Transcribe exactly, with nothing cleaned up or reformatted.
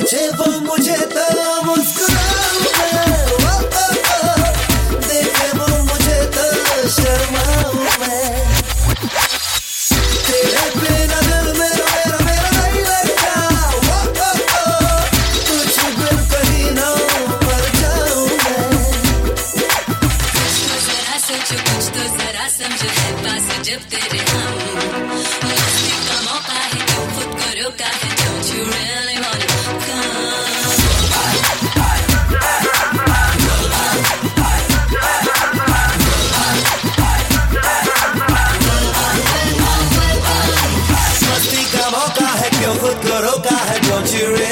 पूछे वो मुझे तो मुस्कुराऊं मैं, ओ, ओ, ओ, देखे वो मुझे तो शर्माऊं मैं। तेरे बिना दिल मेरा मेरा मेरा नहीं लगता, ओ, ओ, ओ, कुछ बिन कहीं ना मर जाऊं मैं। कुछ तो जरा सोचो, कुछ तो जरा समझो, है पास जब तेरे हम मस्ती का मौका है, क्यों खुद को रोका है? Don't you really wanna come? मस्ती का मौका है, क्यों खुद को रोका है? Don't you really